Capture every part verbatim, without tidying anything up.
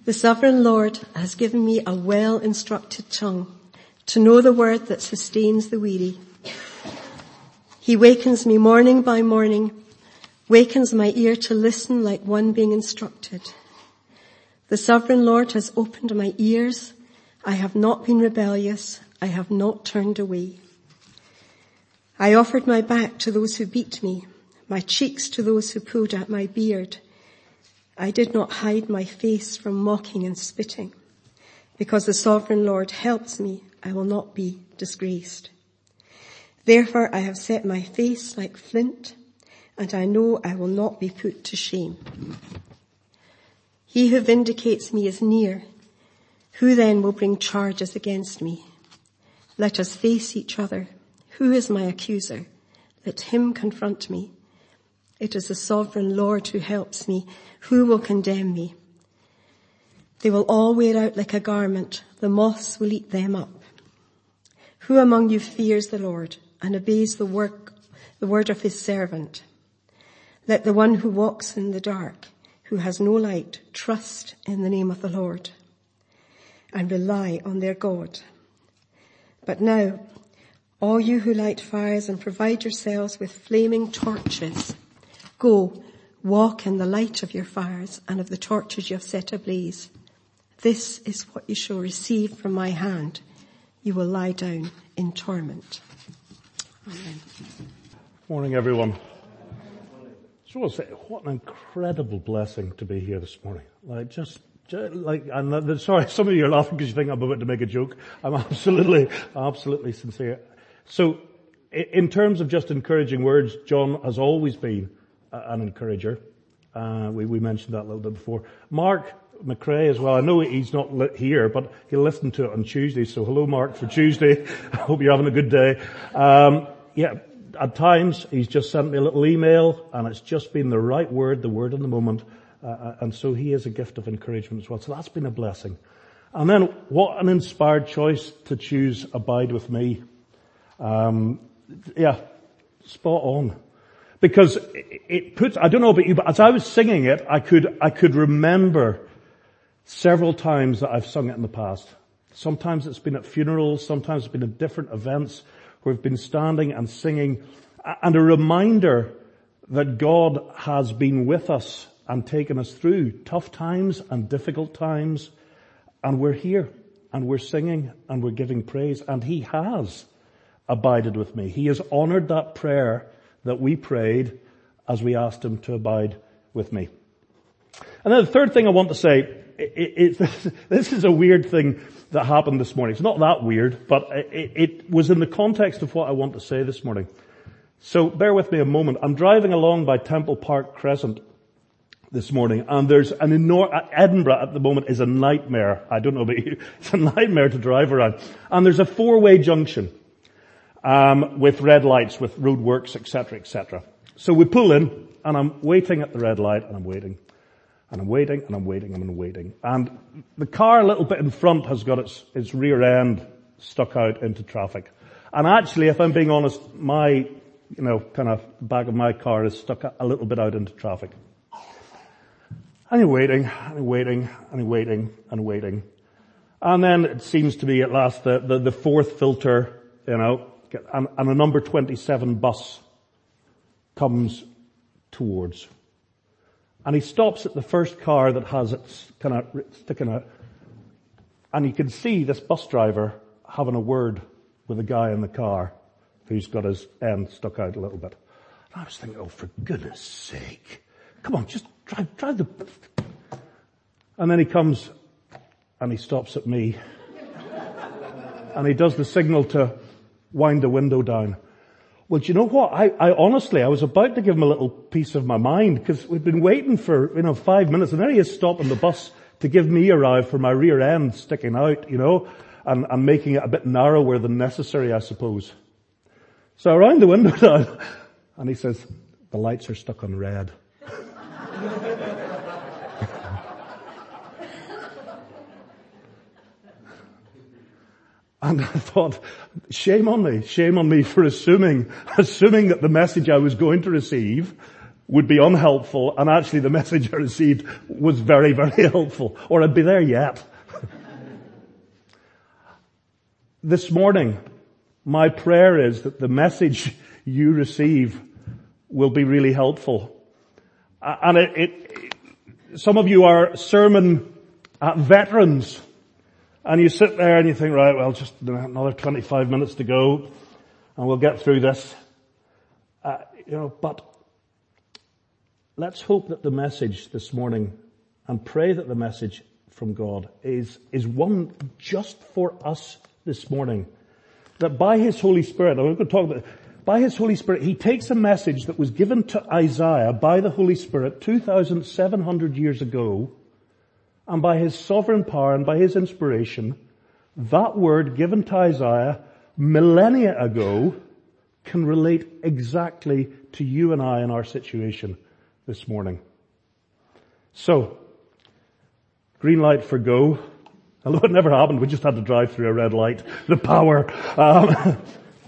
The sovereign Lord has given me a well-instructed tongue to know the word that sustains the weary. He wakens me morning by morning, wakens my ear to listen like one being instructed. The sovereign Lord has opened my ears. I have not been rebellious. I have not turned away. I offered my back to those who beat me, my cheeks to those who pulled at my beard. I did not hide my face from mocking and spitting. Because the sovereign Lord helps me, I will not be disgraced. Therefore I have set my face like flint, and I know I will not be put to shame. He who vindicates me is near. Who then will bring charges against me? Let us face each other. Who is my accuser? Let him confront me. It is the sovereign Lord who helps me. Who will condemn me? They will all wear out like a garment. The moths will eat them up. Who among you fears the Lord and obeys the work, the word of his servant? Let the one who walks in the dark, who has no light, trust in the name of the Lord and rely on their God. But now, all you who light fires and provide yourselves with flaming torches, go, walk in the light of your fires and of the torches you have set ablaze. This is what you shall receive from my hand. You will lie down in torment. Amen. Morning, everyone. So I'll say, what an incredible blessing to be here this morning. Like, just, just like, I'm sorry, some of you are laughing because you think I'm about to make a joke. I'm absolutely, absolutely sincere. So, in terms of just encouraging words, John has always been an encourager. Uh, we, we mentioned that a little bit before. Mark McRae as well. I know he's not here, but he'll listen to it on Tuesday. So hello, Mark, for Tuesday. I hope you're having a good day. Um, yeah, at times he's just sent me a little email, and it's just been the right word, the word in the moment. Uh, and so he is a gift of encouragement as well. So that's been a blessing. And then what an inspired choice to choose Abide With Me. Um, yeah, spot on. Because it, it puts, I don't know about you, but as I was singing it, I could, I could remember several times that I've sung it in the past. Sometimes it's been at funerals, sometimes it's been at different events where we've been standing and singing, and a reminder that God has been with us and taken us through tough times and difficult times, and we're here, and we're singing, and we're giving praise, and He has abided with me. He has honored that prayer that we prayed as we asked Him to abide with me. And then the third thing I want to say, it, it, this is a weird thing that happened this morning. It's not that weird, but it, it was in the context of what I want to say this morning. So bear with me a moment. I'm driving along by Temple Park Crescent this morning, and there's an enormous, Edinburgh at the moment is a nightmare. I don't know about you. It's a nightmare to drive around. And there's a four-way junction. Um, with red lights, with roadworks, et cetera, et cetera. So we pull in, and I'm waiting at the red light, and I'm waiting, and I'm waiting, and I'm waiting, and I'm waiting. And the car a little bit in front has got its, its rear end stuck out into traffic. And actually, if I'm being honest, my, you know, kind of back of my car is stuck a little bit out into traffic. And I'm waiting, and I'm waiting, and I'm waiting, and waiting. And then it seems to be at last the, the, the fourth filter, you know, And, and a number twenty-seven bus comes towards. And he stops at the first car that has it kind of sticking out. And you can see this bus driver having a word with a guy in the car who's got his end stuck out a little bit. And I was thinking, oh, for goodness sake. Come on, just drive, drive the... And then he comes and he stops at me. And he does the signal to wind the window down. Well, do you know what? I, I honestly, I was about to give him a little piece of my mind because we'd been waiting for, you know, five minutes, and there he is stopping the bus to give me a ride for my rear end sticking out, you know, and, and making it a bit narrower than necessary, I suppose. So I round the window down, and he says, the lights are stuck on red. And I thought, shame on me, shame on me for assuming, assuming that the message I was going to receive would be unhelpful, and actually the message I received was very, very helpful, or I'd be there yet. This morning, my prayer is that the message you receive will be really helpful. And it, it, some of you are sermon uh, veterans, and you sit there and you think, right, well, just another twenty-five minutes to go, and we'll get through this. Uh, you know, but let's hope that the message this morning, and pray that the message from God is, is one just for us this morning. That by His Holy Spirit, I'm going to talk about, by His Holy Spirit, He takes a message that was given to Isaiah by the Holy Spirit two thousand seven hundred years ago, and by His sovereign power and by His inspiration, that word given to Isaiah millennia ago can relate exactly to you and I in our situation this morning. So, green light for go. Although it never happened, we just had to drive through a red light. The power. Um, let's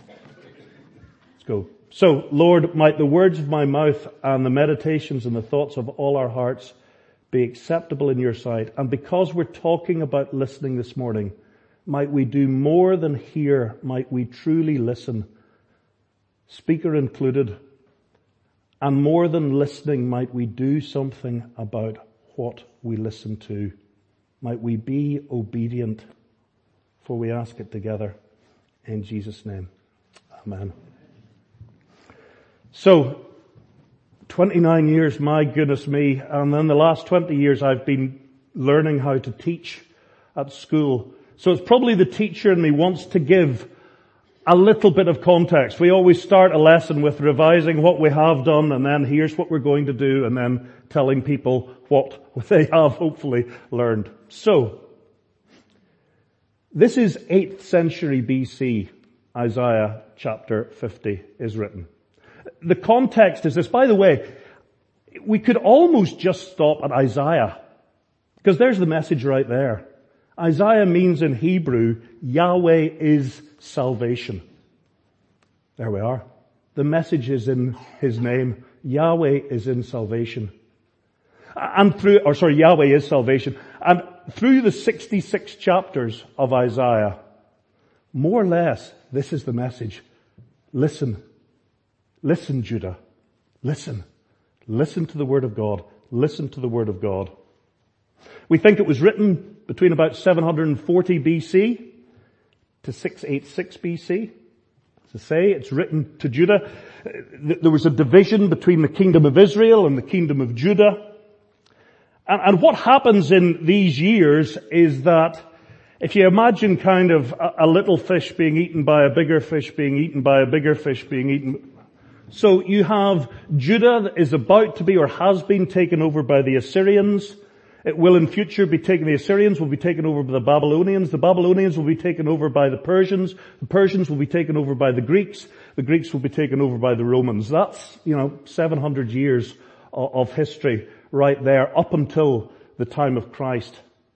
go. So, Lord, might the words of my mouth and the meditations and the thoughts of all our hearts be acceptable in your sight. And because we're talking about listening this morning, might we do more than hear, might we truly listen, speaker included, and more than listening, might we do something about what we listen to. Might we be obedient, for we ask it together in Jesus' name. Amen. So, twenty-nine years, my goodness me, and then the last twenty years I've been learning how to teach at school. So it's probably the teacher in me wants to give a little bit of context. We always start a lesson with revising what we have done, and then here's what we're going to do, and then telling people what they have hopefully learned. So, this is eighth century B C, Isaiah chapter fifty is written. The context is this. By the way, we could almost just stop at Isaiah, because there's the message right there. Isaiah means in Hebrew, Yahweh is salvation. There we are. The message is in His name. Yahweh is in salvation. And through, or sorry, Yahweh is salvation. And through the sixty-six chapters of Isaiah, more or less, this is the message. Listen. Listen, Judah. Listen. Listen to the Word of God. Listen to the Word of God. We think it was written between about seven hundred forty B C to six eighty-six B C. To say, it's written to Judah. There was a division between the kingdom of Israel and the kingdom of Judah. And, and what happens in these years is that if you imagine kind of a, a little fish being eaten by a bigger fish being eaten by a bigger fish being eaten. So you have Judah that is about to be or has been taken over by the Assyrians. It will in future be taken, the Assyrians will be taken over by the Babylonians. The Babylonians will be taken over by the Persians. The Persians will be taken over by the Greeks. The Greeks will be taken over by the Romans. That's, you know, seven hundred years of, of history right there up until the time of Christ.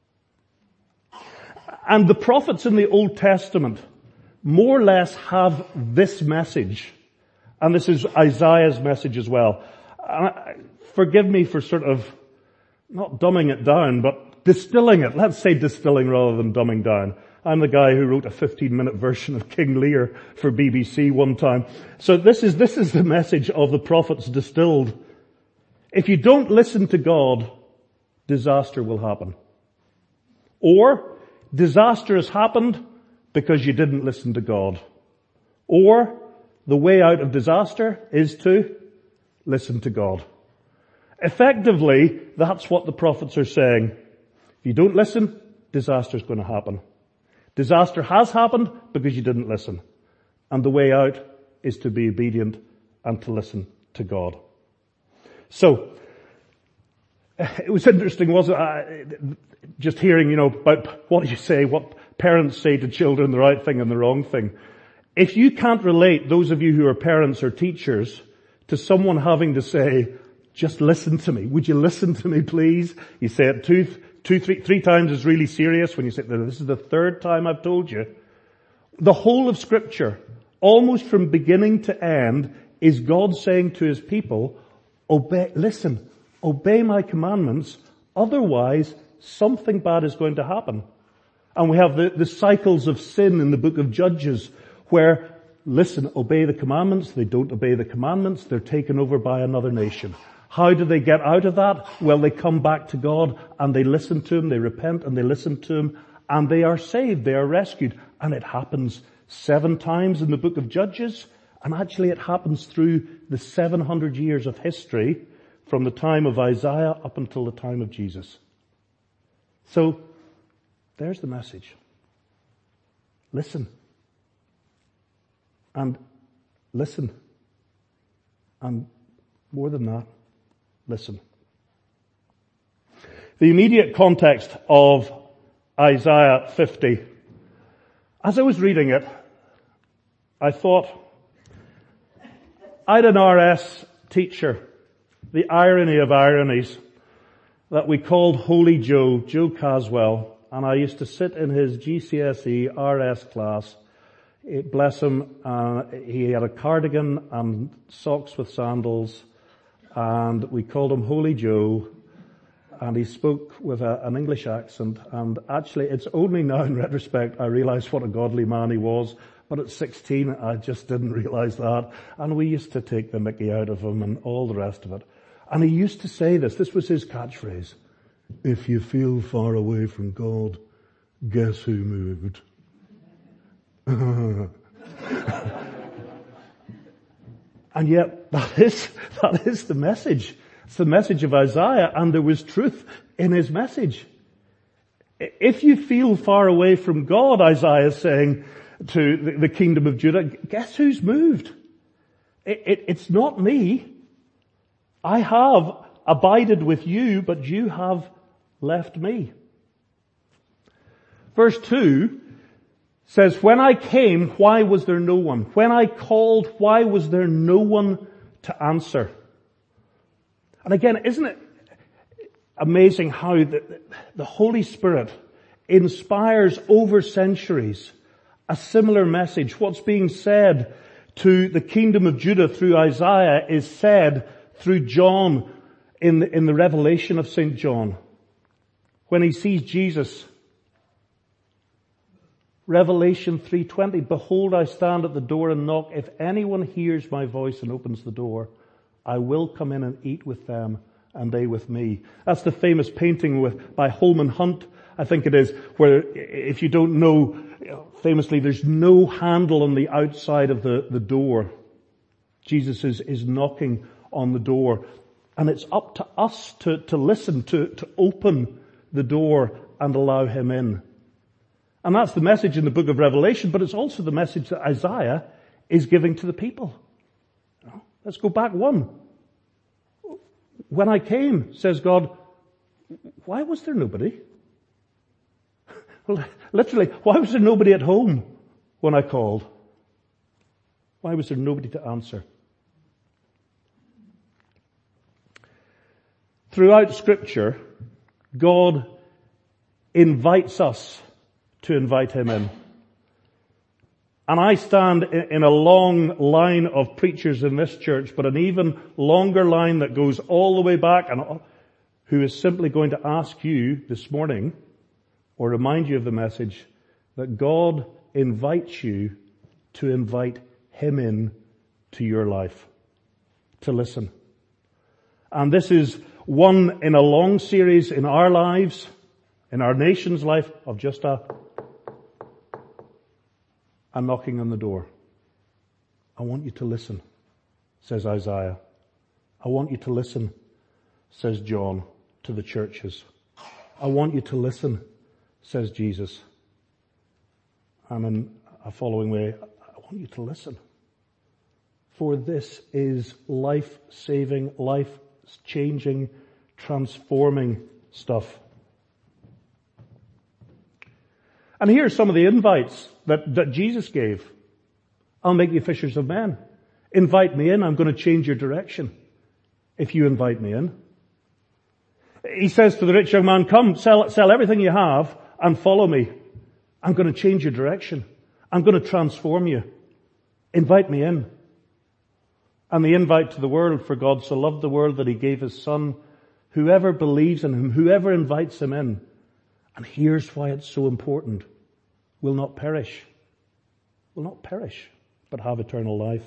And the prophets in the Old Testament more or less have this message. And this is Isaiah's message as well. And forgive me for sort of not dumbing it down, but distilling it. Let's say distilling rather than dumbing down. I'm the guy who wrote a fifteen minute version of King Lear for B B C one time. So this is, this is the message of the prophets distilled. If you don't listen to God, disaster will happen. Or, disaster has happened because you didn't listen to God. Or, the way out of disaster is to listen to God. Effectively, that's what the prophets are saying. If you don't listen, disaster is going to happen. Disaster has happened because you didn't listen. And the way out is to be obedient and to listen to God. So, it was interesting, wasn't it? Just hearing, you know, about what do you say, what parents say to children, the right thing and the wrong thing. If you can't relate, those of you who are parents or teachers, to someone having to say, just listen to me. Would you listen to me, please? You say it two, two, three, three times is really serious. When you say, this is the third time I've told you. The whole of Scripture, almost from beginning to end, is God saying to His people, Obey, listen, obey my commandments, otherwise something bad is going to happen. And we have the, the cycles of sin in the book of Judges where, listen, obey the commandments, they don't obey the commandments, they're taken over by another nation. How do they get out of that? Well, they come back to God and they listen to Him, they repent and they listen to Him, and they are saved, they are rescued. And it happens seven times in the book of Judges, and actually it happens through the seven hundred years of history from the time of Isaiah up until the time of Jesus. So, there's the message. Listen. And listen. And more than that, listen. The immediate context of Isaiah fifty. As I was reading it, I thought, I had an R S teacher, the irony of ironies, that we called Holy Joe, Joe Caswell, and I used to sit in his G C S E R S class. It, bless him, uh, he had a cardigan and socks with sandals, and we called him Holy Joe, and he spoke with a, an English accent, and actually it's only now in retrospect I realise what a godly man he was, but at sixteen I just didn't realise that, and we used to take the mickey out of him and all the rest of it. And he used to say this, this was his catchphrase: if you feel far away from God, guess who moved? And yet, that is, that is the message. It's the message of Isaiah, and there was truth in his message. If you feel far away from God, Isaiah is saying to the, the kingdom of Judah, guess who's moved? It, it, it's not me. I have abided with you, but you have left me. Verse two says, when I came, why was there no one? When I called, why was there no one to answer? And again, isn't it amazing how the, the Holy Spirit inspires over centuries a similar message? What's being said to the kingdom of Judah through Isaiah is said through John in the, in the revelation of Saint John. When he sees Jesus, Revelation three twenty, behold, I stand at the door and knock. If anyone hears my voice and opens the door, I will come in and eat with them and they with me. That's the famous painting with, by Holman Hunt, I think it is, where if you don't know, famously there's no handle on the outside of the, the door. Jesus is, is knocking on the door. And it's up to us to, to listen, to, to open the door and allow Him in. And that's the message in the book of Revelation, but it's also the message that Isaiah is giving to the people. Let's go back one. When I came, says God, why was there nobody? Well, literally, why was there nobody at home when I called? Why was there nobody to answer? Throughout Scripture, God invites us to invite Him in. And I stand in a long line of preachers in this church, but an even longer line that goes all the way back, and who is simply going to ask you this morning, or remind you of the message, that God invites you to invite Him in to your life, to listen. And this is one in a long series in our lives, in our nation's life, of just a a knocking on the door. I want you to listen, says Isaiah. I want you to listen, says John, to the churches. I want you to listen, says Jesus. And in a following way, I want you to listen. For this is life-saving, life-changing, transforming stuff. And here are some of the invites that, that Jesus gave. I'll make you fishers of men. Invite me in. I'm going to change your direction if you invite me in. He says to the rich young man, come, sell, sell everything you have and follow me. I'm going to change your direction. I'm going to transform you. Invite me in. And the invite to the world, for God so loved the world that he gave his son. Whoever believes in him, whoever invites him in, and here's why it's so important, will not perish. Will not perish, but have eternal life.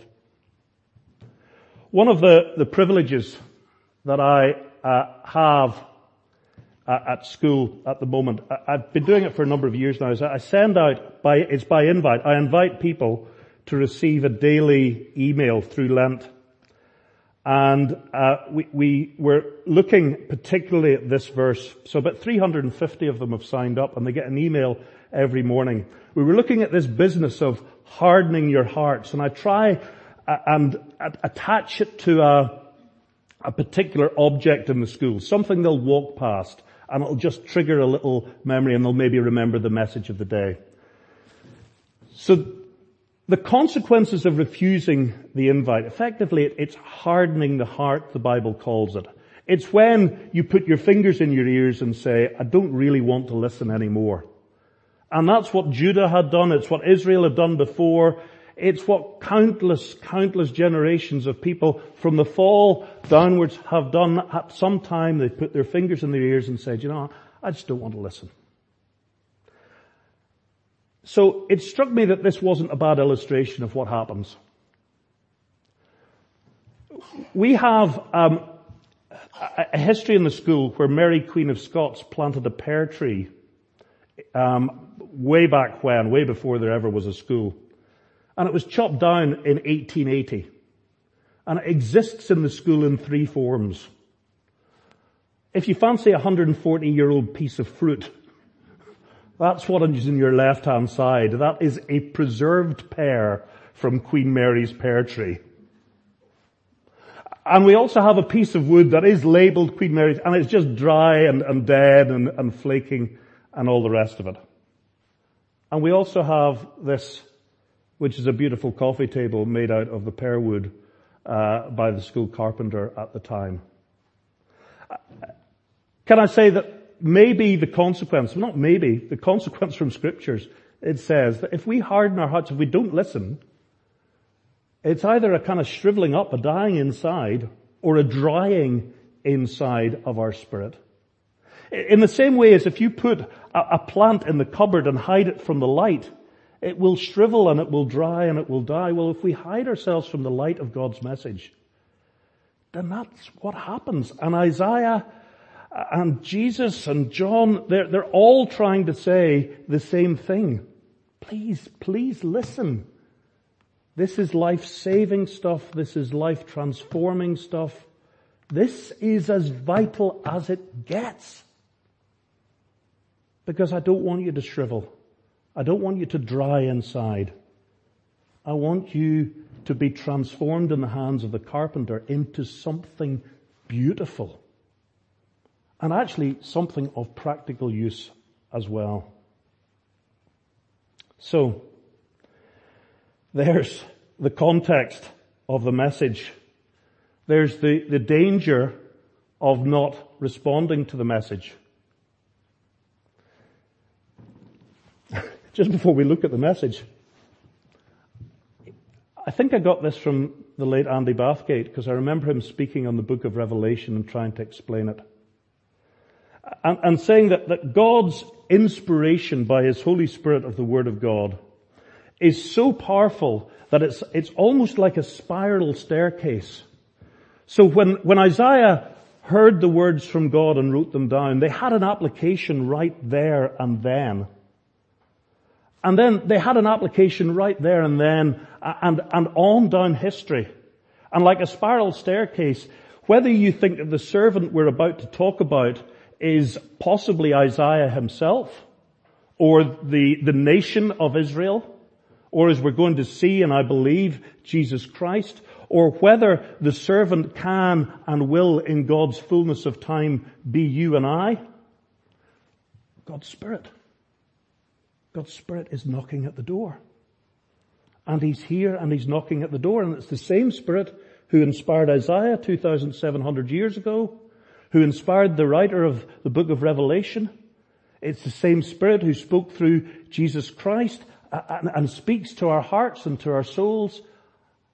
One of the, the privileges that I uh, have uh, at school at the moment, I, I've been doing it for a number of years now, is I send out, by it's by invite, I invite people to receive a daily email through Lent. And uh, we, we were looking particularly at this verse. So about three hundred fifty of them have signed up and they get an email every morning. We were looking at this business of hardening your hearts, and I try uh, and uh, attach it to a, a particular object in the school, something they'll walk past, and it'll just trigger a little memory and they'll maybe remember the message of the day. So the consequences of refusing the invite, effectively it's hardening the heart, the Bible calls it. It's when you put your fingers in your ears and say, I don't really want to listen anymore. And that's what Judah had done. It's what Israel had done before. It's what countless, countless generations of people from the fall downwards have done at some time. They put their fingers in their ears and said, you know, I just don't want to listen. So it struck me that this wasn't a bad illustration of what happens. We have um, a, a history in the school where Mary, Queen of Scots, planted a pear tree um, way back when, way before there ever was a school. And it was chopped down in eighteen eighty. And it exists in the school in three forms. If you fancy a one hundred forty year old piece of fruit, that's what is in your left-hand side. That is a preserved pear from Queen Mary's pear tree. And we also have a piece of wood that is labelled Queen Mary's, and it's just dry and, and dead and, and flaking and all the rest of it. And we also have this, which is a beautiful coffee table made out of the pear wood uh, by the school carpenter at the time. Can I say that maybe the consequence, not maybe, the consequence from scriptures, it says that if we harden our hearts, if we don't listen, it's either a kind of shriveling up, a dying inside, or a drying inside of our spirit. In the same way as if you put a, a plant in the cupboard and hide it from the light, it will shrivel and it will dry and it will die. Well, if we hide ourselves from the light of God's message, then that's what happens. And Isaiah and Jesus and John, they're, they're all trying to say the same thing. Please, please listen. This is life-saving stuff. This is life-transforming stuff. This is as vital as it gets. Because I don't want you to shrivel. I don't want you to dry inside. I want you to be transformed in the hands of the carpenter into something beautiful. And actually something of practical use as well. So, there's the context of the message. There's the, the danger of not responding to the message. Just before we look at the message, I think I got this from the late Andy Bathgate, because I remember him speaking on the book of Revelation and trying to explain it. And, and saying that, that God's inspiration by His Holy Spirit of the Word of God is so powerful that it's, it's almost like a spiral staircase. So when, when Isaiah heard the words from God and wrote them down, they had an application right there and then. And then they had an application right there and then and, and on down history. And like a spiral staircase, whether you think that the servant we're about to talk about is possibly Isaiah himself, or the, the nation of Israel, or as we're going to see, and I believe, Jesus Christ, or whether the servant can and will in God's fullness of time be you and I, God's Spirit. God's Spirit is knocking at the door. And He's here and He's knocking at the door, and it's the same Spirit who inspired Isaiah two thousand seven hundred years ago, who inspired the writer of the book of Revelation. It's the same Spirit who spoke through Jesus Christ and, and speaks to our hearts and to our souls.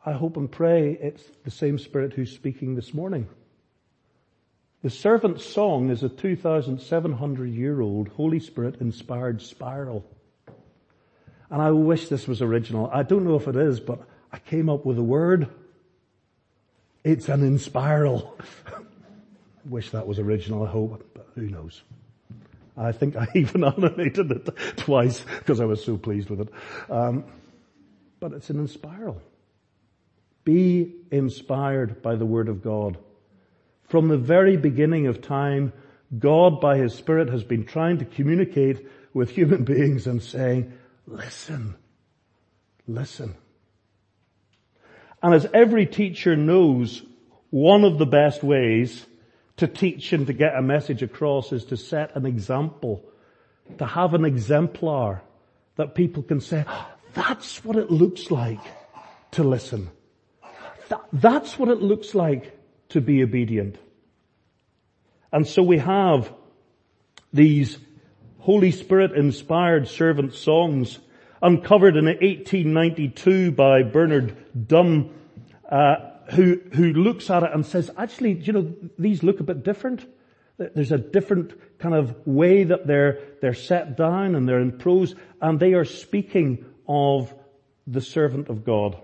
I hope and pray it's the same Spirit who's speaking this morning. The servant's song is a two thousand seven hundred year old Holy Spirit inspired spiral. And I wish this was original. I don't know if it is, but I came up with a word. It's an inspiral. Wish that was original, I hope, but who knows. I think I even animated it twice because I was so pleased with it. Um, but it's an inspiral. Be inspired by the Word of God. From the very beginning of time, God by His Spirit has been trying to communicate with human beings and saying, listen, listen. And as every teacher knows, one of the best ways to teach and to get a message across is to set an example, to have an exemplar that people can say, oh, that's what it looks like to listen. That, that's what it looks like to be obedient. And so we have these Holy Spirit inspired servant songs uncovered in eighteen ninety-two by Bernard Dunn, uh, who, who looks at it and says, actually, you know, these look a bit different. There's a different kind of way that they're, they're set down and they're in prose, and they are speaking of the servant of God.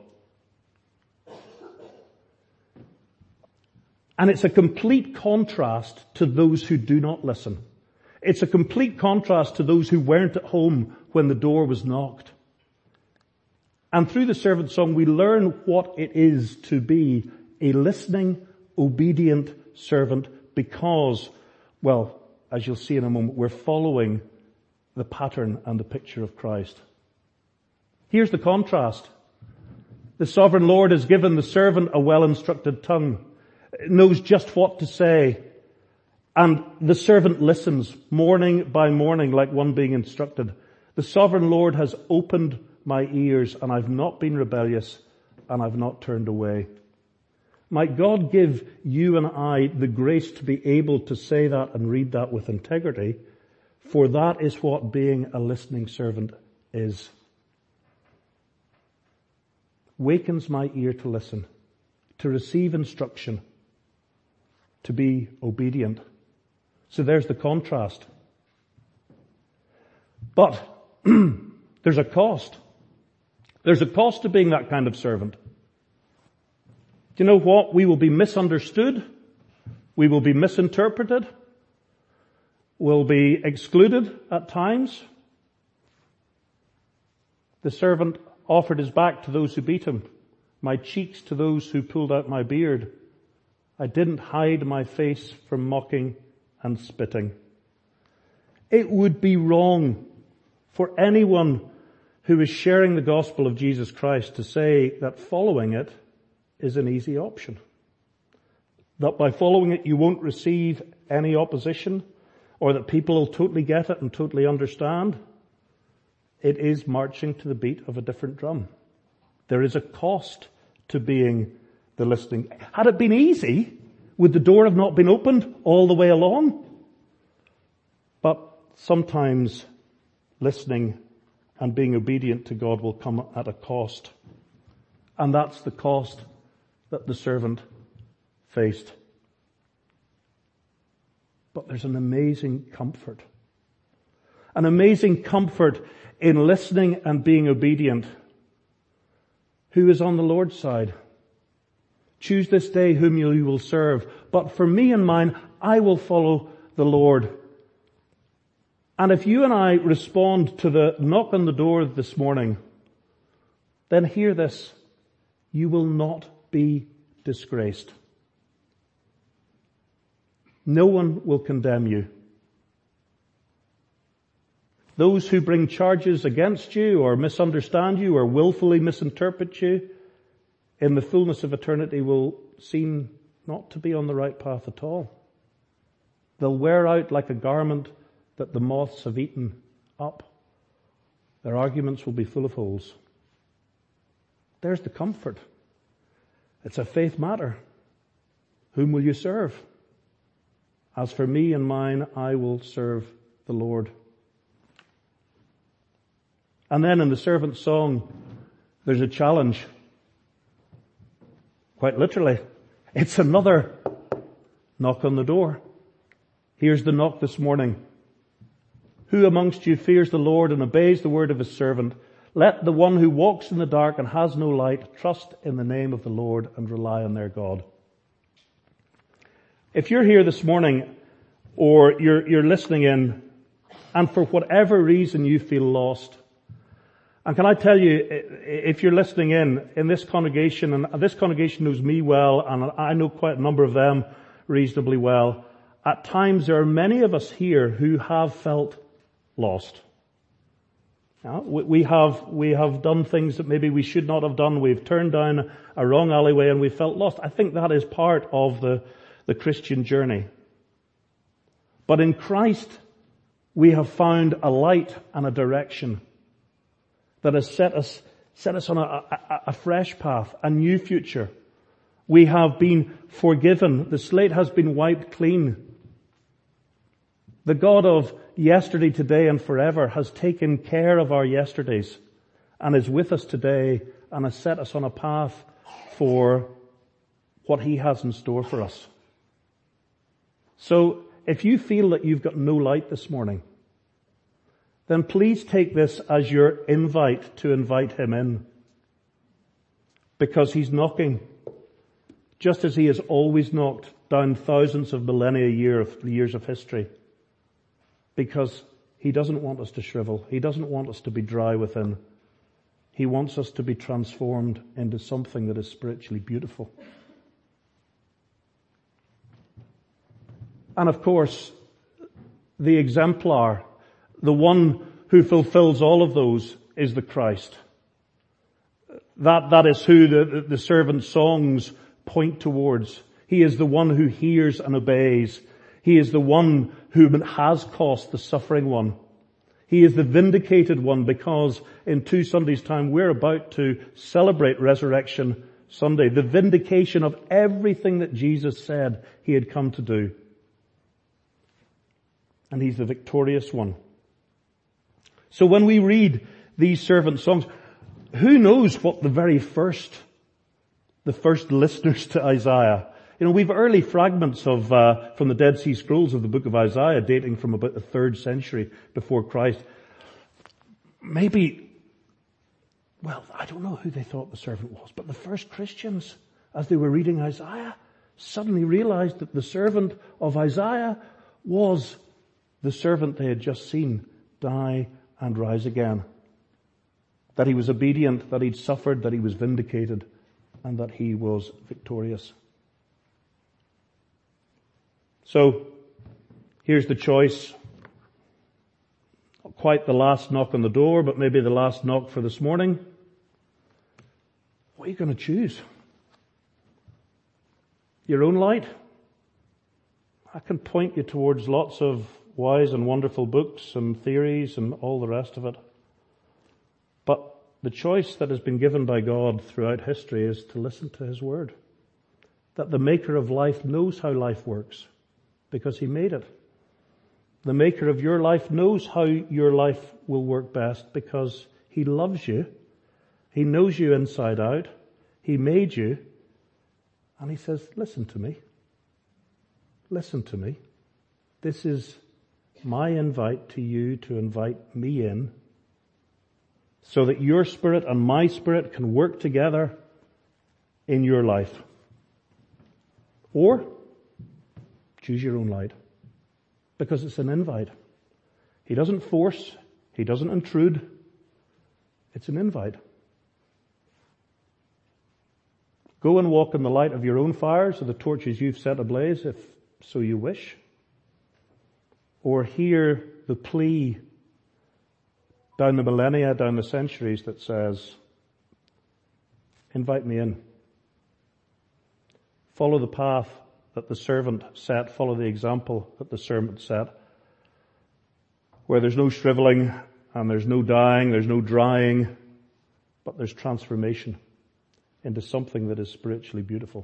And it's a complete contrast to those who do not listen. It's a complete contrast to those who weren't at home when the door was knocked. And through the servant song, we learn what it is to be a listening, obedient servant because, well, as you'll see in a moment, we're following the pattern and the picture of Christ. Here's the contrast. The sovereign Lord has given the servant a well-instructed tongue, knows just what to say, and the servant listens morning by morning like one being instructed. The sovereign Lord has opened my ears, and I've not been rebellious, and I've not turned away. Might God give you and I the grace to be able to say that and read that with integrity, for that is what being a listening servant is. Wakens my ear to listen, to receive instruction, to be obedient. So there's the contrast. But there's a cost. There's a cost to being that kind of servant. Do you know what? We will be misunderstood. We will be misinterpreted. We'll be excluded at times. The servant offered his back to those who beat him, my cheeks to those who pulled out my beard. I didn't hide my face from mocking and spitting. It would be wrong for anyone who is sharing the gospel of Jesus Christ to say that following it is an easy option. That by following it you won't receive any opposition, or that people will totally get it and totally understand. It is marching to the beat of a different drum. There is a cost to being the listening. Had it been easy, would the door have not been opened all the way along? But sometimes listening and being obedient to God will come at a cost. And that's the cost that the servant faced. But there's an amazing comfort. An amazing comfort in listening and being obedient. Who is on the Lord's side? Choose this day whom you will serve. But for me and mine, I will follow the Lord. And if you and I respond to the knock on the door this morning, then hear this. You will not be disgraced. No one will condemn you. Those who bring charges against you or misunderstand you or willfully misinterpret you in the fullness of eternity will seem not to be on the right path at all. They'll wear out like a garment that the moths have eaten up. Their arguments will be full of holes. There's the comfort. It's a faith matter. Whom will you serve? As for me and mine, I will serve the Lord. And then in the servant song, there's a challenge. Quite literally. It's another knock on the door. Here's the knock this morning. Who amongst you fears the Lord and obeys the word of his servant? Let the one who walks in the dark and has no light trust in the name of the Lord and rely on their God. If you're here this morning or you're, you're listening in and for whatever reason you feel lost, and can I tell you, if you're listening in, in this congregation, and this congregation knows me well, and I know quite a number of them reasonably well, at times there are many of us here who have felt lost. Now, we have, we have done things that maybe we should not have done. We've turned down a wrong alleyway and we felt lost. I think that is part of the, the Christian journey. But in Christ, we have found a light and a direction that has set us, set us on a, a, a fresh path, a new future. We have been forgiven. The slate has been wiped clean. The God of yesterday, today, and forever has taken care of our yesterdays and is with us today and has set us on a path for what he has in store for us. So if you feel that you've got no light this morning, then please take this as your invite to invite him in. Because he's knocking, just as he has always knocked down thousands of millennia year of years of history. Because he doesn't want us to shrivel. He doesn't want us to be dry within. He wants us to be transformed into something that is spiritually beautiful. And of course, the exemplar, the one who fulfills all of those, is the Christ. That, that is who the, the servant songs point towards. He is the one who hears and obeys. He is the one who has cost the suffering one. He is the vindicated one, because in two Sundays' time we're about to celebrate Resurrection Sunday, the vindication of everything that Jesus said he had come to do. And he's the victorious one. So when we read these servant songs, who knows what the very first, the first listeners to Isaiah, you know, we've early fragments of, uh, from the Dead Sea Scrolls of the book of Isaiah dating from about the third century before Christ. Maybe, well, I don't know who they thought the servant was, but the first Christians, as they were reading Isaiah, suddenly realized that the servant of Isaiah was the servant they had just seen die and rise again. That he was obedient, that he'd suffered, that he was vindicated, and that he was victorious. So, here's the choice. Not quite the last knock on the door, but maybe the last knock for this morning. What are you going to choose? Your own light? I can point you towards lots of wise and wonderful books and theories and all the rest of it. But the choice that has been given by God throughout history is to listen to his word. That the maker of life knows how life works, because he made it. The maker of your life knows how your life will work best, because he loves you. He knows you inside out. He made you. And he says, listen to me. Listen to me. This is my invite to you to invite me in, so that your spirit and my spirit can work together in your life. Or choose your own light, because it's an invite. He doesn't force. He doesn't intrude. It's an invite. Go and walk in the light of your own fires, or the torches you've set ablaze, if so you wish. Or hear the plea down the millennia, down the centuries, that says, invite me in. Follow the path that the servant set. Follow the example that the servant set. Where there's no shriveling and there's no dying, there's no drying, but there's transformation into something that is spiritually beautiful.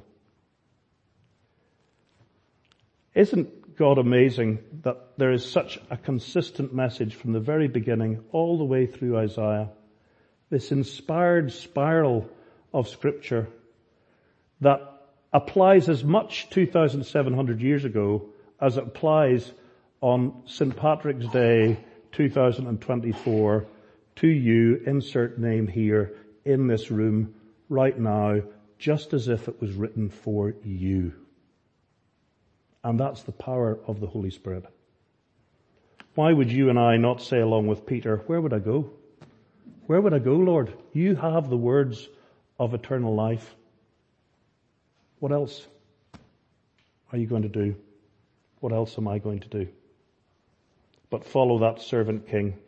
Isn't God amazing that there is such a consistent message from the very beginning all the way through Isaiah? This inspired spiral of Scripture that applies as much two thousand seven hundred years ago as it applies on Saint Patrick's Day two thousand twenty-four to you, insert name here, in this room, right now, just as if it was written for you. And that's the power of the Holy Spirit. Why would you and I not say along with Peter, where would I go? Where would I go, Lord? You have the words of eternal life. What else are you going to do? What else am I going to do? But follow that servant king.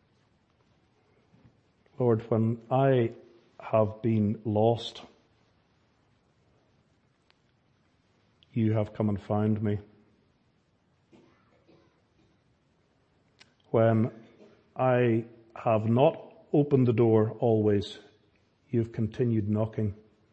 Lord, when I have been lost, you have come and found me. When I have not opened the door always, you've continued knocking.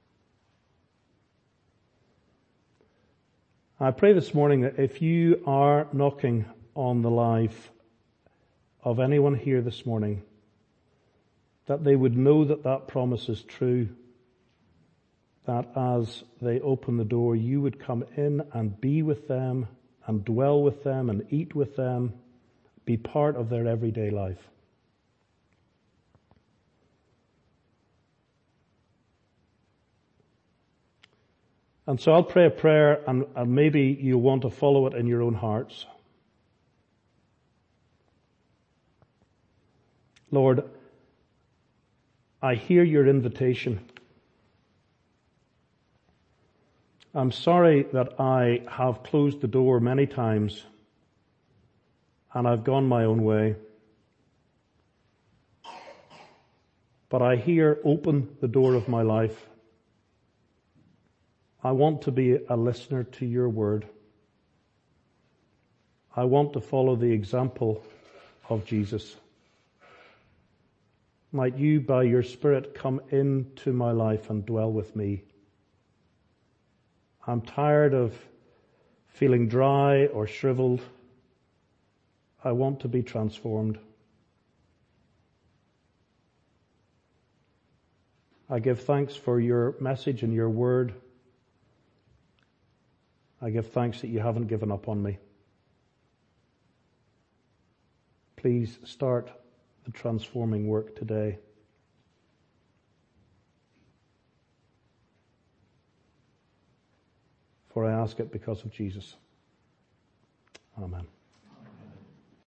I pray this morning that if you are knocking on the life of anyone here this morning, that they would know that that promise is true, that as they open the door, you would come in and be with them and dwell with them and eat with them, be part of their everyday life. And so I'll pray a prayer, and, and maybe you'll want to follow it in your own hearts. Lord, I hear your invitation. I'm sorry that I have closed the door many times and I've gone my own way. But I hear, open the door of my life. I want to be a listener to your word. I want to follow the example of Jesus. Might you, by your Spirit, come into my life and dwell with me. I'm tired of feeling dry or shriveled. I want to be transformed. I give thanks for your message and your word. I give thanks that you haven't given up on me. Please start the transforming work today. For I ask it because of Jesus. Amen.